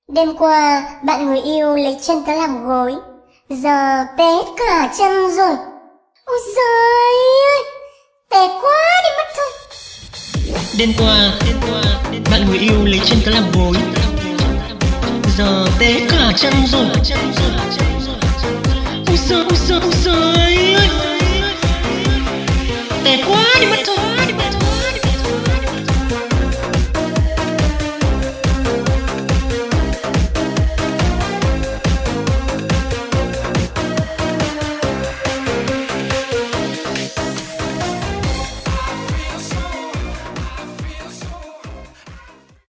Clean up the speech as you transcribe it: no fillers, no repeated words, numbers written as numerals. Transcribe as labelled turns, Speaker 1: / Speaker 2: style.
Speaker 1: Đêm qua, bạn người yêu lấy chân tớ làm gối. Giờ tê hết cả chân rồi. Ôi giời ơi, tê quá đi mất thôi.
Speaker 2: Đêm qua, bạn người yêu lấy chân tớ làm gối. Giờ tê hết cả chân rồi. Ôi giời ơi.